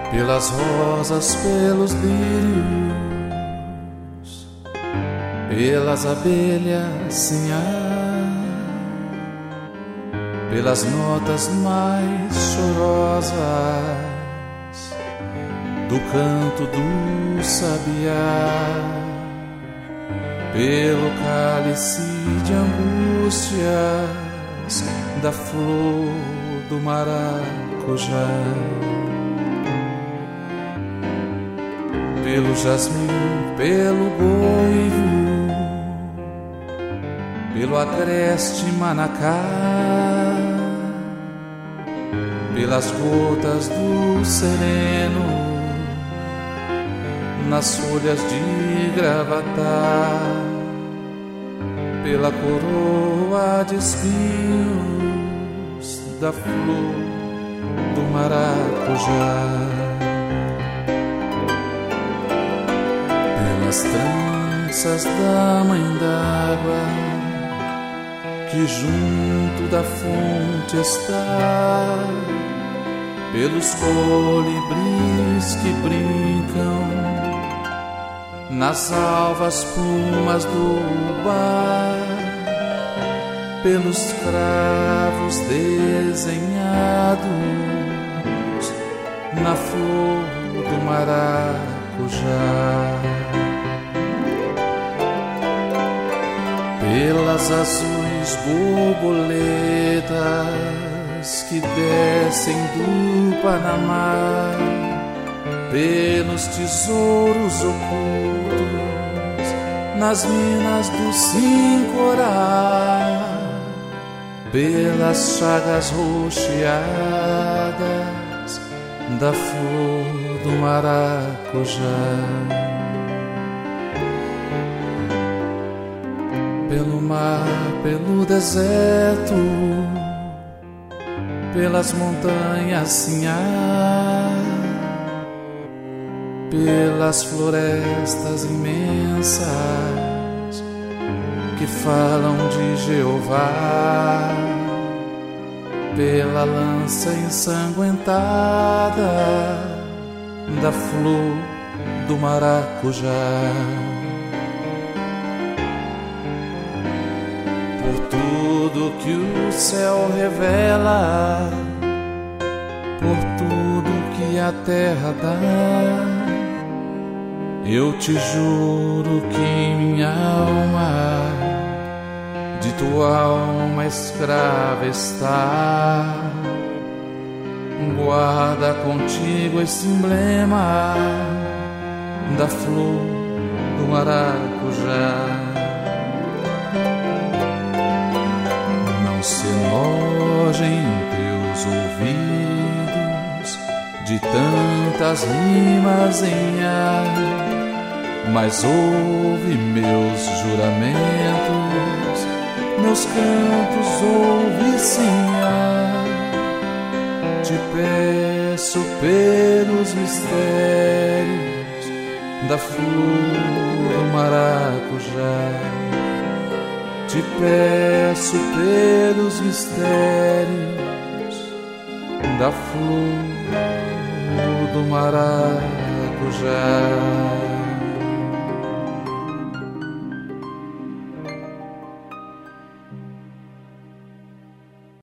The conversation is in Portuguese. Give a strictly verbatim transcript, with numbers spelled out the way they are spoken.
pelas rosas, pelos lírios, pelas abelhas sem ar, pelas notas mais chorosas do canto do sabiá, pelo cálice de angústias da flor do maracujá, pelo jasmim, pelo goivo, pelo agreste manacá, pelas gotas do sereno nas folhas de gravatá, pela coroa de espinhos da flor do maracujá, pelas tranças da mãe d'água que junto da fonte está, pelos colibris que brincam nas alvas plumas do bar, pelos cravos desenhados na flor do maracujá, pelas azuis borboletas que descem do Panamá, pelos tesouros ocultos nas minas do Sincorá, pelas chagas roxeadas da flor do maracujá, pelo mar, pelo deserto, pelas montanhas sem ar, pelas florestas imensas que falam de Jeová, pela lança ensanguentada da flor do maracujá, por tudo que o céu revela, por tudo que a terra dá, eu te juro que minha alma de tua alma escrava está. Guarda contigo esse emblema da flor do maracujá. Não se enojem teus ouvidos de tantas rimas em ar, mas ouve meus juramentos, meus cantos ouve sem ar. Te peço pelos mistérios da flor do maracujá, te peço pelos mistérios da flor do maracujá.